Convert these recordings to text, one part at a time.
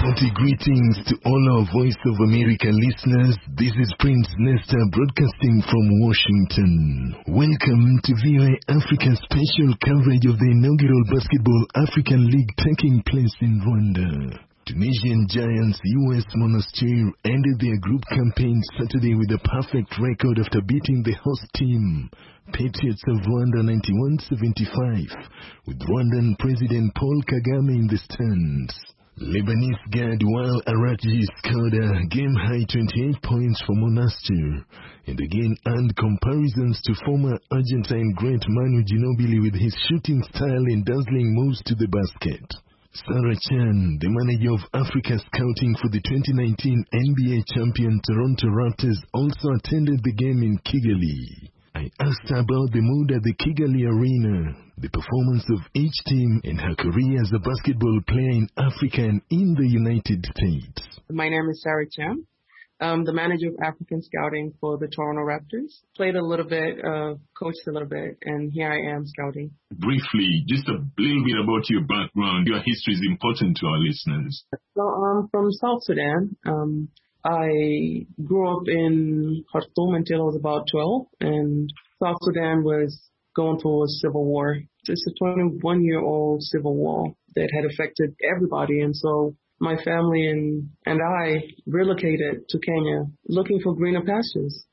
Hearty greetings to all our Voice of America listeners. This is Prince Nesta broadcasting from Washington. Welcome to VOA Africa's special coverage of the inaugural Basketball African League taking place in Rwanda. Tunisian giants US Monastir ended their group campaign Saturday with a perfect record after beating the host team, Patriots of Rwanda 91-75, with Rwandan President Paul Kagame in the stands. Lebanese guard Wael Arakji scored a game-high 28 points for Monastir and again earned comparisons to former Argentine great Manu Ginobili with his shooting style and dazzling moves to the basket. Sarah Chan, the manager of Africa Scouting for the 2019 NBA champion Toronto Raptors, also attended the game in Kigali. I asked her about the mood at the Kigali Arena, the performance of each team, and her career as a basketball player in Africa and in the United States. My name is Sarah Chan. I'm the manager of African Scouting for the Toronto Raptors. Played a little bit, coached a little bit, and here I am scouting. Briefly, just a little bit about your background. Your history is important to our listeners. So I'm from South Sudan. I grew up in Khartoum until I was about 12, and South Sudan was going through a civil war. It's a 21-year-old civil war that had affected everybody, and so my family and I relocated to Kenya looking for greener pastures.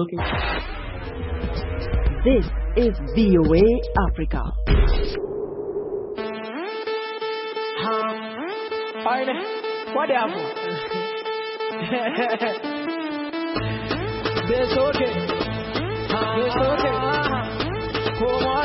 This is VOA Africa. Whatever. It's okay. It's okay. Come on.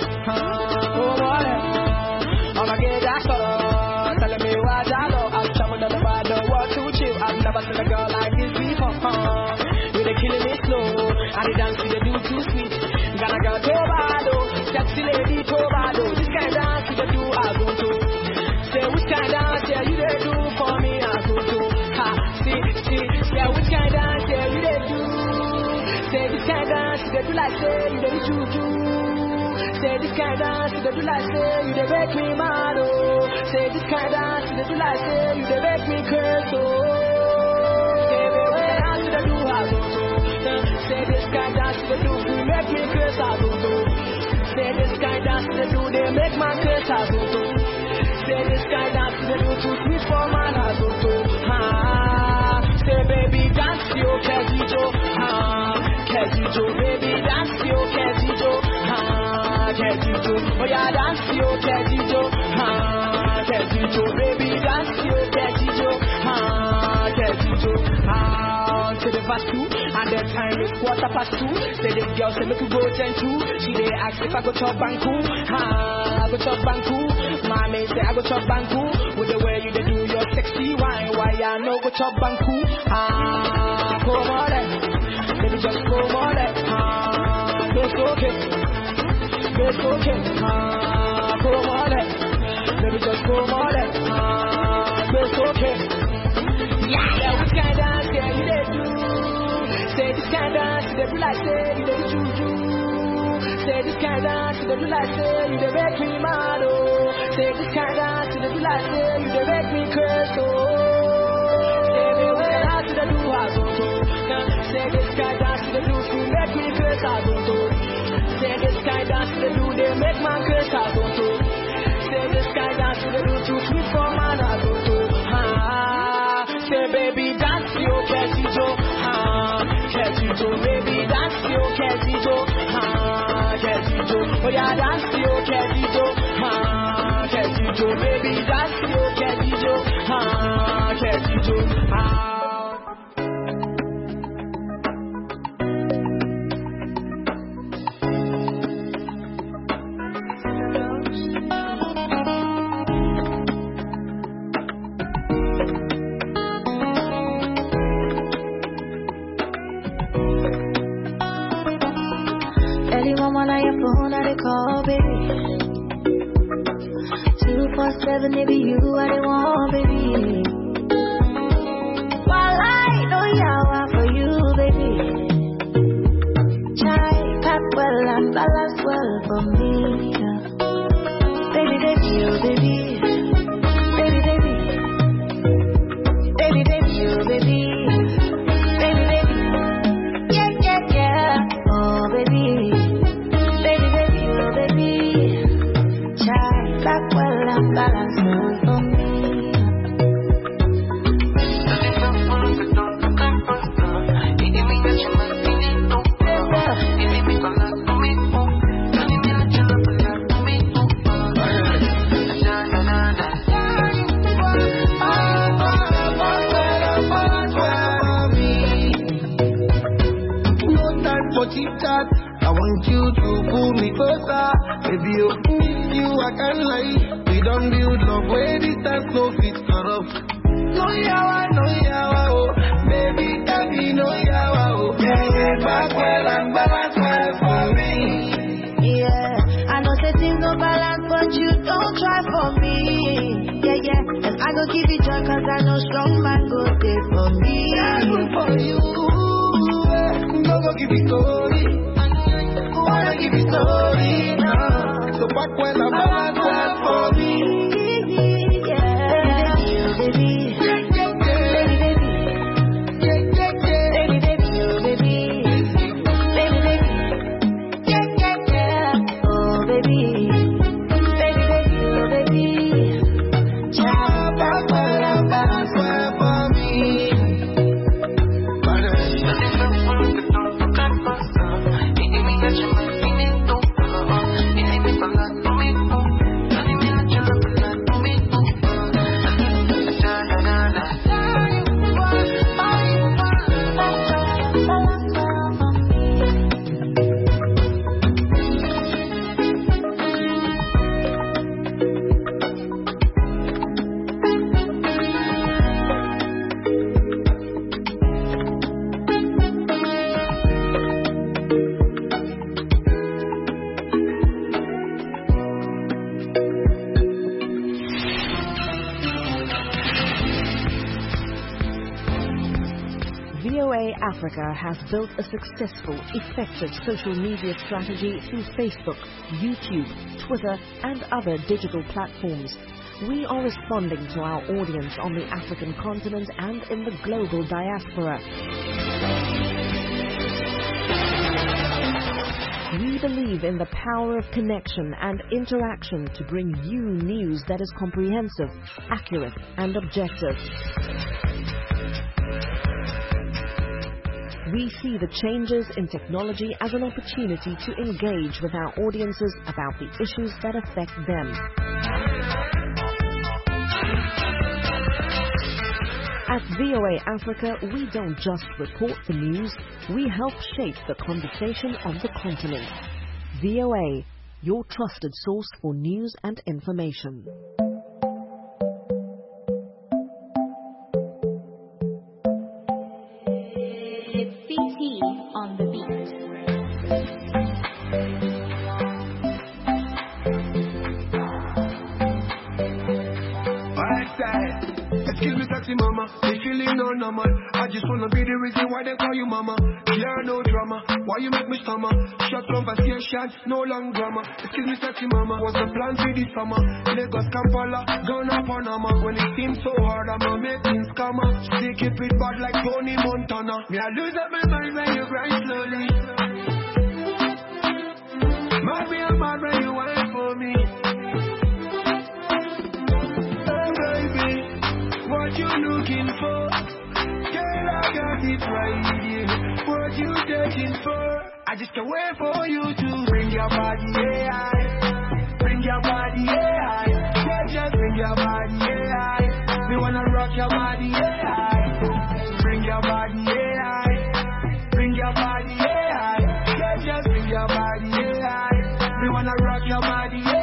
I'ma get that sort telling me why I know I'm trouble that I don't want to chill. I've never seen a girl like this before. With the killing it slow, and the dance with the do too sweet. Gonna go Tobado, sexy lady Tobado. This kind of dance with the do I go to. Say which kind of dance yeah you they do for me I go to. Yeah, which kind of dance yeah you they do. Say this kind of dance they do like say you they do. Say this kind of dance they do like say you they make me mad oh. Say this kind of dance they do like say you they make me curse oh. Say baby dance they do I go to. Say this kind of dance they do you make me curse I go to. Say this kind of dance they do they make my curse I go to. Say this kind of dance they do too sweet for man I go to. Say baby dance yo Kezijo Kezijo baby dance yo Kezijo Kezijo oh yeah dance yo Kezijo Kezijo baby dance yo Kezijo Kezijo to the past 2 and the time is 2:15. Say this girl say make you go 10-2. She dey ask if I go chop banku. I go chop banku. Mommy say I go chop banku. With the way you dey do your sexy wine, why I no go chop banku? Come on baby just come on it's okay. It's okay. Come on baby just come on it's okay. Yeah, which kind of dance yeah you dey do? Say this kind of dance they do like say you dey juju. Say this kind of dance they do like say you dey make me mad oh. Say this kind of dance they do like say you dey make me curse oh. Say me what dance they do I go to. Say this kind of dance they do to make me curse I go to. Say this kind of dance they do they make my curse I go to. Say this kind of dance they do too sweet for man I go to. Say baby dance yo Kezijo Kezijo baby dance yo Kezijo Kezijo oh yeah dance yo Kezijo Kezijo baby dance yo Kezijo Kezijo call, baby. 247, maybe you are the one, baby. While I know yawa for you, baby. Chai, pack well and balance well for me. Baby, baby, oh baby. Baby, baby. we closer. Baby, you, I can't lie. We don't build love where distance no fit cut off. No yawa, oh. Baby, no yawa, oh. Yeah, back well and balance well for me. Yeah, I know that things no balance, but you don't try for me. Yeah, and I go give you joy, cause I know strong man go there for me. I go for you, no go give you story. Wanna give you story now. So back when I'm balance well for me. Africa has built a successful, effective social media strategy through Facebook, YouTube, Twitter, and other digital platforms. We are responding to our audience on the African continent and in the global diaspora. We believe in the power of connection and interaction to bring you news that is comprehensive, accurate, and objective. We see the changes in technology as an opportunity to engage with our audiences about the issues that affect them. At VOA Africa, we don't just report the news, we help shape the conversation on the continent. VOA, your trusted source for news and information. On the beat. Excuse me, sexy mama, they feeling no normal. I just wanna be the reason why they call you mama. Yeah, no drama, why you make me stammer? Short conversation, no long drama. Excuse me, sexy mama, what's the plan for this summer? Lagos, Kampala, Ghana, Panama. When it seems so hard, I'ma make things come up. They keep it bad like Tony Montana. Me, I lose up my mind when you grind slowly. Mad me, I'm mad when you wait for me. What you looking for? Girl, I got it right here. What you taking for? I just can't wait for you to bring your body, yeah. Bring your body, yeah. Yeah, just bring your body, yeah. We wanna rock your body, yeah. Bring your body, yeah. Bring your body, yeah. Yeah, just bring your body, yeah. We wanna rock your body, yeah.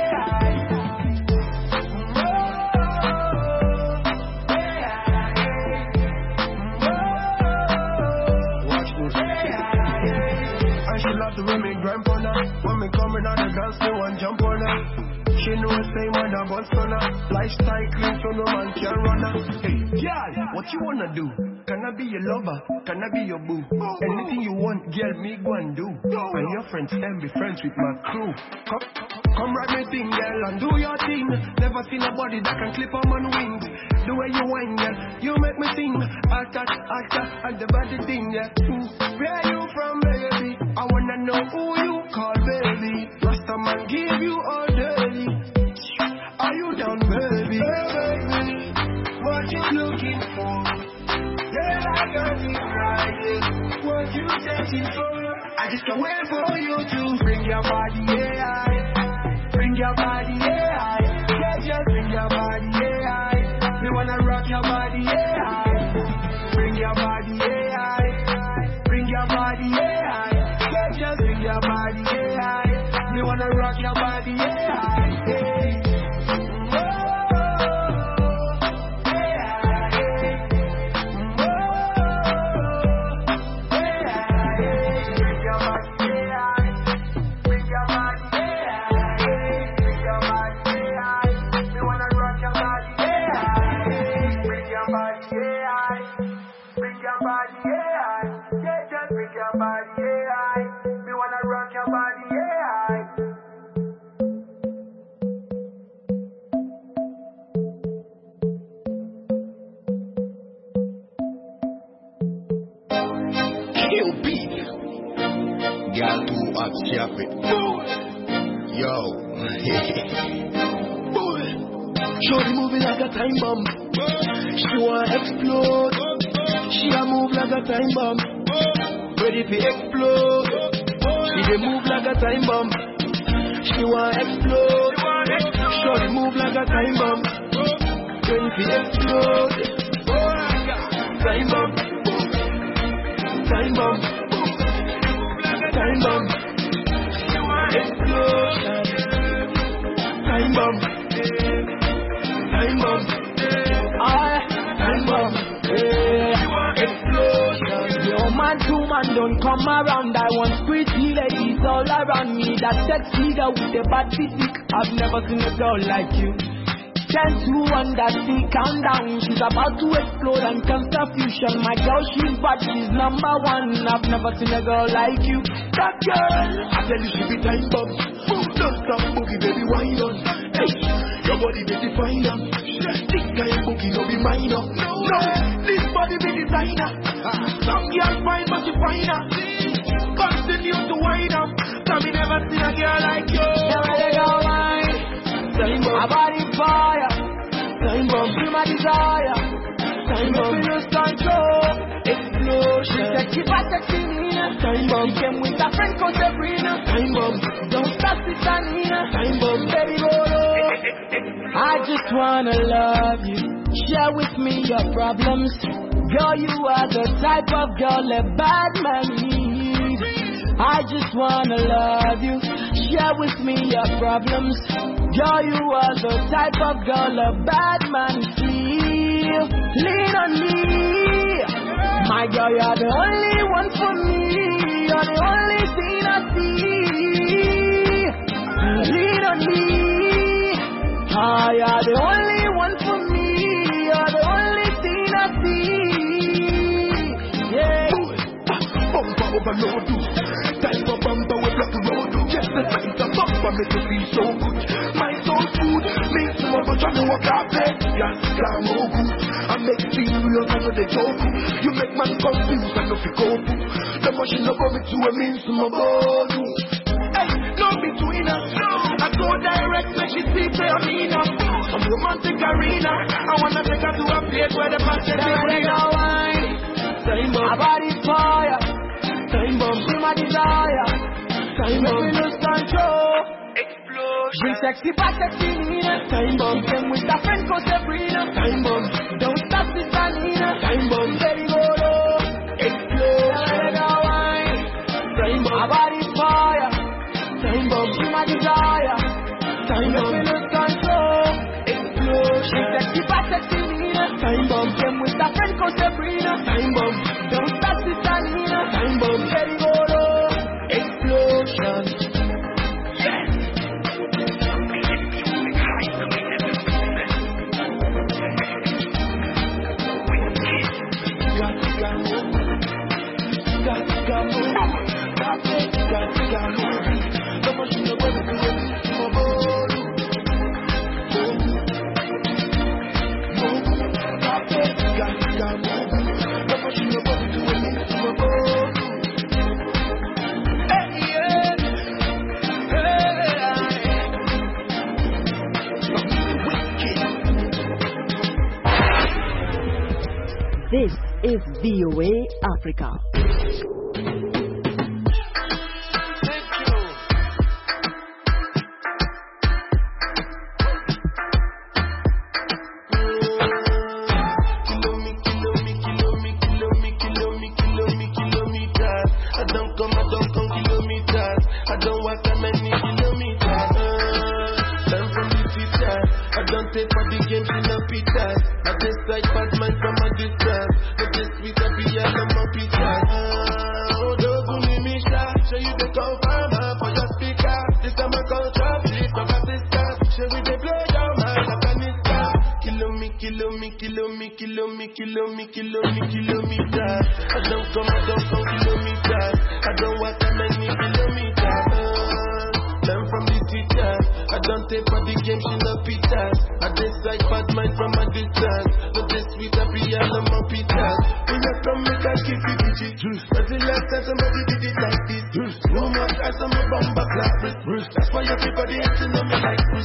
The women grind on her. When me coming out the dance, they want jump on her. She know same when I bust on her. Lifestyle clean so no man can run her. Hey, girl, what you wanna do? Can I be your lover? Can I be your boo? Anything you want, girl, me go and do. And your friends can be friends with my crew. Come ride me thing, girl, and do your thing. Never seen a body that can clip on my wings. The way you whine, girl, you make me sing. Actor, and the body thing, yeah. Where you from, baby? I wanna know who you call, baby. Rasta man give you all day. Are you down, baby? Hey, baby, what you looking for? Girl, I got it right. What you searching for? I just can't wait for you to bring your body, yeah. Bring your body, yeah. Yeah, just bring your body, yeah. We wanna rock your body, yeah. Bring your body, yeah. Bring your body, yeah. Yeah, just bring your body, yeah. We wanna wanna rock your body, yeah, yeah. Yo, shorty moving like a time bomb. She wanna explode. She a move like a time bomb. Ready to explode. She dey move like a time bomb. She wanna explode. Shorty move like a time bomb. Ready to explode. Time bomb. Time bomb. Time bomb. Explosion. Time bomb. Time bomb. Time bomb. Explosion. Yo, man, two man don't come around. I want pretty ladies all around me. That sexy girl with the bad physique. I've never seen a girl like you. 10 to 1, that's the countdown. She's about to explode and confusion. My girl, she's bad, she's number one. I've never seen a girl like you. That girl, I tell you she be time bomb. Don't stop boogie, baby, wine on. Hey, your body be definer. This kind of boogie no be minor. No, this body be designer. Some girls fine, but she finer. Continue to wine up. Cause me never seen a girl like you. Never let go wine. Time bomb. My body fire. Time bomb. Be my desire. Time bomb. You lose control. Explosion. Sexy by sexy Nina. Time bomb. She came with her friend called Sabrina. Time bomb. Don't stop it, Nina. Time bomb. Baby, roll up. I just wanna love you. Share with me your problems. Girl, you are the type of girl a bad man needs. I just wanna love you. Share with me your problems. Girl, you are the type of girl a bad man feel. Lean on me. My girl, you're the only one for me. You're the only thing I see. Lean on me. Ah, you're the only one for me. You're the only thing I see. Yeah. Bumper overload. Time for bumper with black road. Yes, the night of bumper make you feel so good. My soul food makes some of us try to walk out there. Yes, I'm all good. I make it feel real, I know they joke. You make man confused, I know if you go through. The machine of me to a means to my body. Hey, no between us. I go direct when she see play on me now. Some romantic arena. I wanna take her to a place where the man said they wine. Time bomb. My body fire. Time bomb. Be my desire. Time bomb. You lose control. Explosion. Bring sexy back, sexy Nina. Time bomb. She came with her friend called Sabrina. Time bomb. Don't stop this, Nina. Time bomb. Baby, go low. Explosion. Wine. Time bomb. My body fire. Time bomb. Be my desire. Time bomb. You lose control. Explosion. Bring sexy back, sexy Nina. Time bomb. She came with her friend called Sabrina. Time bomb. Don't stop this, Nina. Time bomb. Baby, go low. Explosion. This is VOA Africa. I don't come kilometers. I don't walk that many kilometers. pizzas. At this side, bad man from a distance. But this sweet happy, all of my pizzas. Oh, don't bully me, show you the confirmer for your speaker. This time I call traffic, my assistant. Show we they blow your mind like a nista. Kilometers. I don't come kilometers. I don't walk that many kilometers. Learn from the teacher. I don't take for the game, she no pizzas. I decide bad mind from a distance. But this sweet happy, all of my pizzas. When you come, make I keep it juice. But the last time somebody did it like this. No more guys on my bumper clap. That's why everybody acting on me like Chris.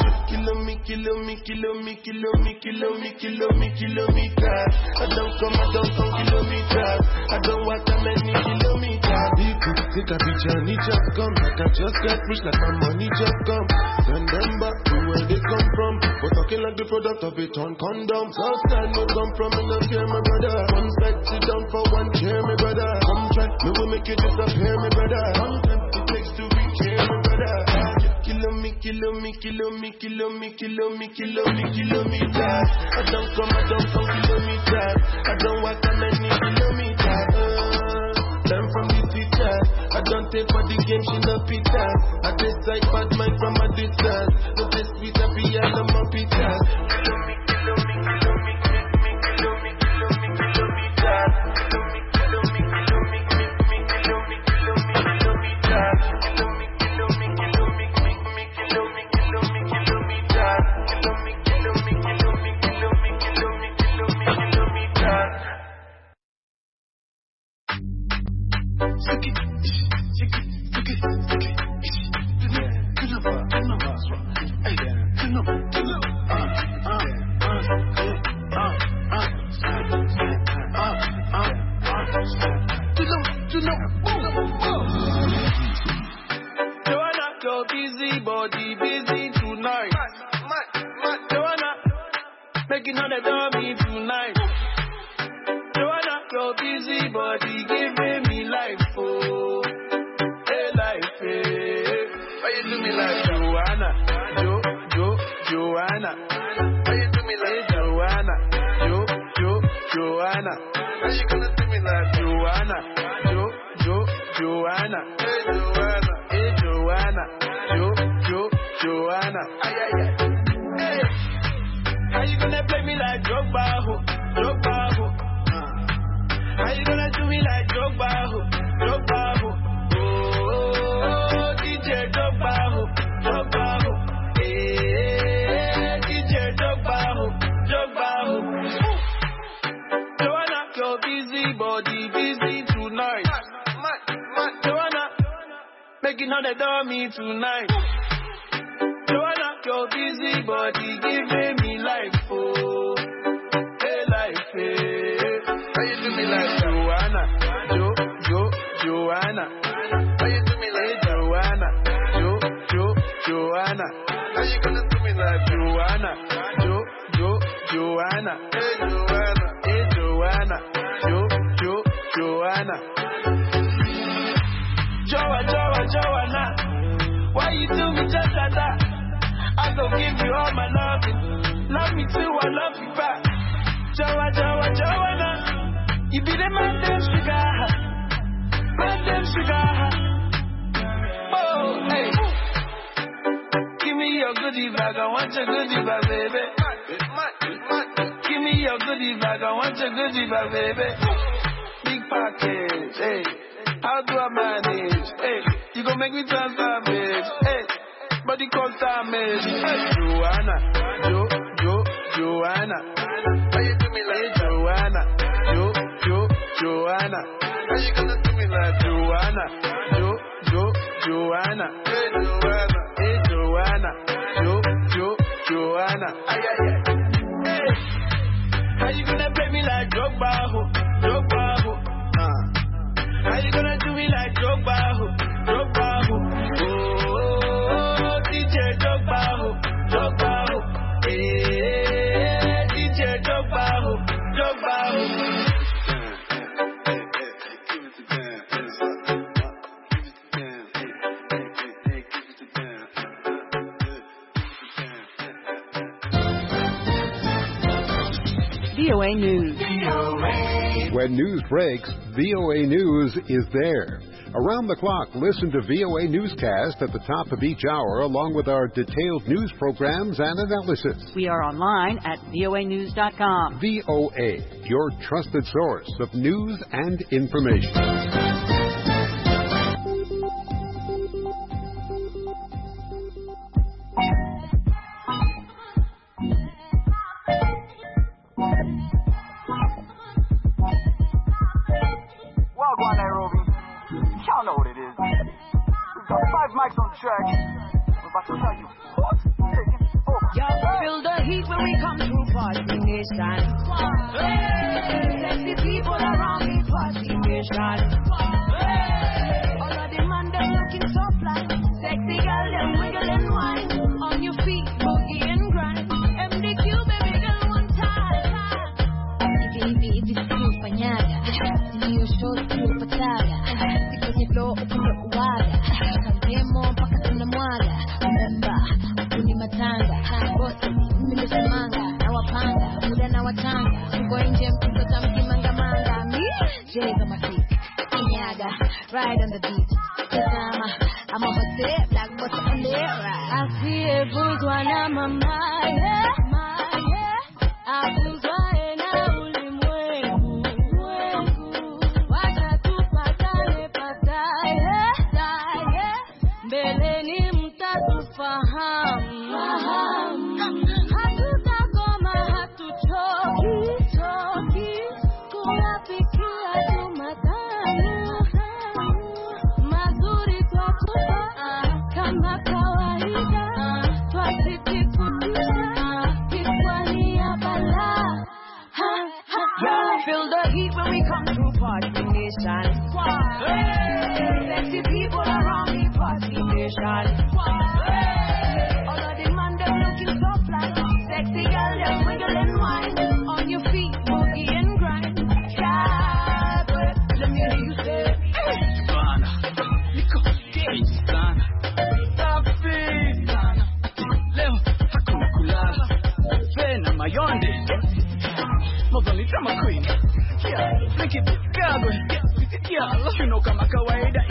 Kilometers. I don't come kilometers. I don't walk that many kilometers. People take a picture and it just come. Like I just got rich, like my money just come. Send them back to where they come from. But talking like the product of a ton condom. Southside no come from, and don't care, my brother. One side sit down for one chair, my brother. Come try, me will make you disappear, my brother. Sometimes it takes to reach here, my brother. Kilometers. I don't come kilometers. I don't walk that many kilometers. Learn from the teacher. I don't take for the game, she no pizzas. I decide bad mind from a distance. But this sweet happy, all of my pizzas. Joanna, your busy body busy tonight. Joanna, making on the dummy tonight. Joanna, your busy body giving me life, oh, hey life, hey. Why you do me like Joanna, Joanna? Why you do me like Joanna, Joanna? Why you gonna do me like Joanna, Joanna? Hey Joanna, Joanna. Ay. Hey, how you gonna play me like Drogba? How you gonna do me like Drogba? Oh, DJ Drogba. Hey, DJ Drogba. Joanna, your busy body busy tonight. Joanna, making all the dummy tonight. Joanna, your busy body giving me life, oh, hey life, hey. How you do me like Joanna, Joanna? How you do me like Joanna, Joanna? How you gonna do me like Joanna, Joanna? Hey Joanna, Joanna. Joanna, why you do me just like that? I gon' give you all my loving. Love me too, I love you back. Joanna, you be the man damn sugar. Oh, hey. Give me your goodie bag, I want your goodie bag, baby. Give me your goodie bag, I want your goodie bag, baby. Big package, hey. How do I manage? Hey, you gon' make me transfer, bitch. Hey, body cause damage. Hey, Joanna, Joanna. How you do me like Joanna, Joanna? How you gonna do me like Joanna, Joanna? Hey, Joanna, Joanna. Ay. Hey, how you gonna play me like Drogba? How you gonna do me like Drogba? Oh, DJ Drogba. Hey, DJ Drogba. VOA News. When news breaks, VOA News is there. Around the clock, listen to VOA Newscast at the top of each hour, along with our detailed news programs and analysis. We are online at voanews.com. VOA, your trusted source of news and information. Mics on track. We're about to tell you what's taking over. Y'all feel the heat when we come through Party Nation. Hey, sexy people around me, Party Nation. Hey, all of them man they looking so fly. Sexy girl them wiggle and wine. On your feet, boogie and grind. MDQ baby girl one time. Hivi sikufanyaga, ndio show sikupataga. Sikuji flow upendo uwaga. Demo mpaka tunamwaga. Remember, kuni matanga. Bosi, mimi semanga. Na wapanga, muda na watanga. Uko nje mkutota mkimanga manga. Me, Jay on my feet. Kinyaga, ride on the beat. Tazama, I'm on my step, black butter on the right. I see a bourgeois na mama, yeah, my, yeah. I bourgeois na ulimwengu, wengu. Wacha tupatane pataye. Mbeleni mtatufahamu. Hatutakoma hatuchoki, kuyapikia tu matamu. Mazuri twakupa kama kawaida. Twasitikutisha kiswani ya bala. Y'all feel the heat when we come through Party Nation. Sexy people around me, Party Nation. All of the man them looking so fly. Sexy girl them wiggle and wine. On your feet, boogie and grind. Yeah, but let me hear you say. Sana, niko gauge sana. Safi sana. Leo hakuna kulala. Vena mayonde. Mozali kama queen. Yeah, think it gago. Yeah, you know kama kawaida.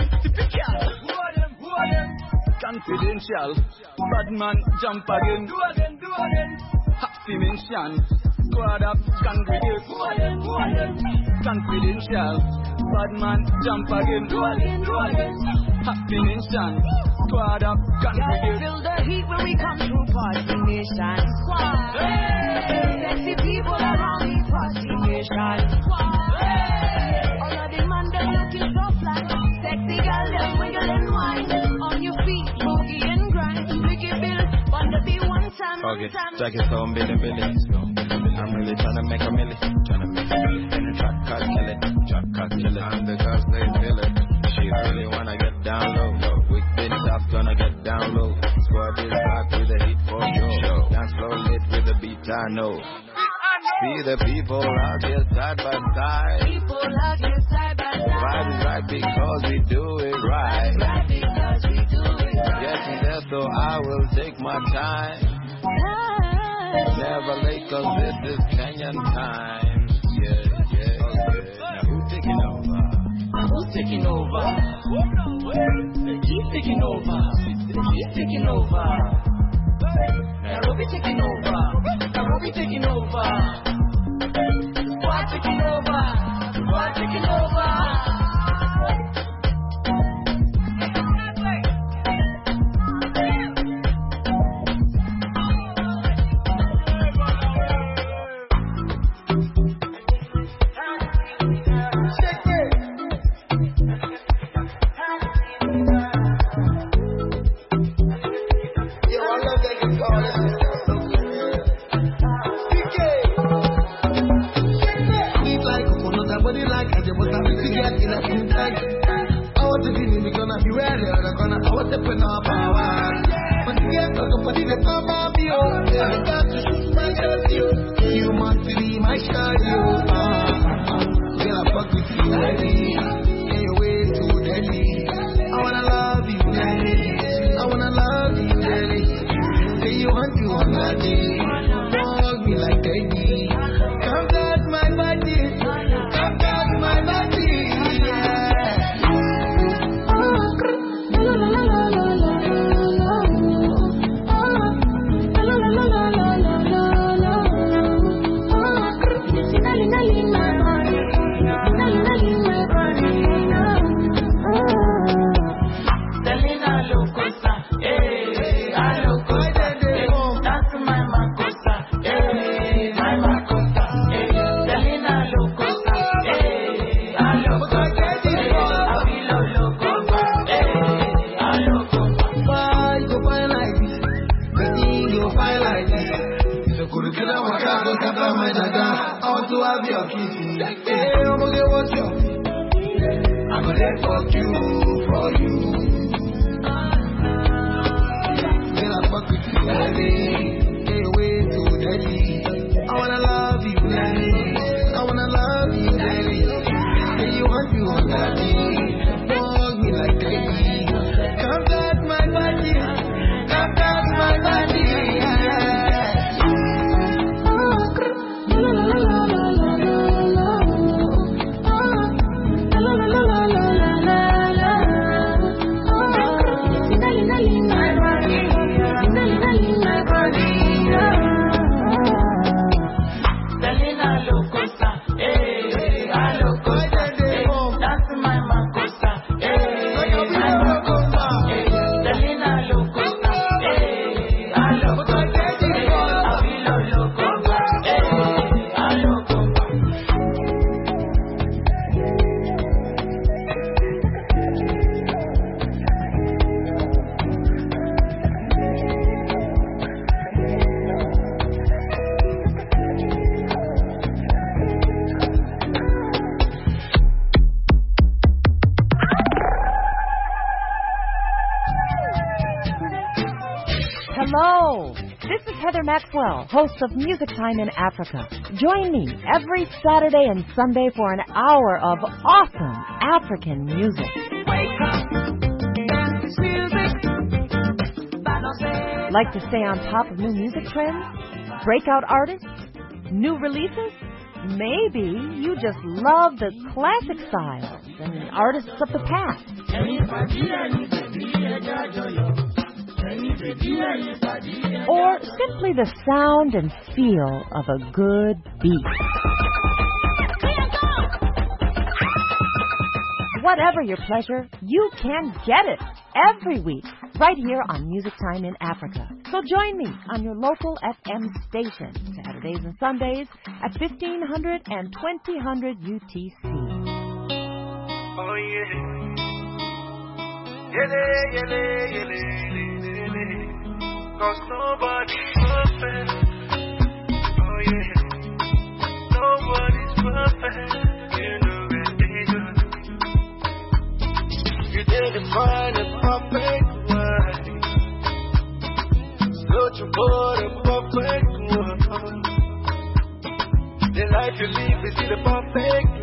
Confidential, bad man jump again. Do again. Happy mention, squad up, congregate. Confidential, bad man jump again. Do again. Happy mention, squad up, congregate. Feel the heat when we come through Party Nation. Hey, sexy people around me, Party Nation. Hey, all of the man them looking so fly. Sexy girl them wiggle and wine. On your feet, boogie and grind. Ricky Bill, wanna be one time. Okay, check it out, Billy. I'm really trying to make a milli. In the trap car, kill it. And the girls, they feel it. She really wanna get down low. Quick bit top, gonna get down low. Squad is back with the heat for sure. Dance floor lit with the beat, I know. See the people out here side by side. People out here side by side. Vibe is right because we do it right. Right because we do it right. Getting there, so I will take my time. Never late, cause this is Kenyan time. Yeah. Now who's taking over? Who's taking over? He's taking over. He's taking over. Nairobi taking over. Nairobi taking over. Squad taking over. Squad taking over. Together, I go scatter my dada. I want to have your kisses. Hey, I'm gonna watch you. I'm gonna fuck you for you. Then I fuck with you, daddy. Hey, wait to daddy. I wanna love you, daddy. I wanna love you, daddy. Say you want you, daddy. Fuck me like daddy. Come back my body. Come back my body. Hello, this is Heather Maxwell, host of Music Time in Africa. Join me every Saturday and Sunday for an hour of awesome African music. Like to stay on top of new music trends? Breakout artists? New releases? Maybe you just love the classic styles and artists of the past. Or simply the sound and feel of a good beat. Whatever your pleasure, you can get it every week right here on Music Time in Africa. So join me on your local FM station, Saturdays and Sundays at 1500 and 2000 UTC. Oh yeah. Yele. 'Cause nobody's perfect. Oh yeah. Nobody's perfect. You know it, nigga. You didn't find a perfect one. Searching for the perfect one. The life you live is the perfect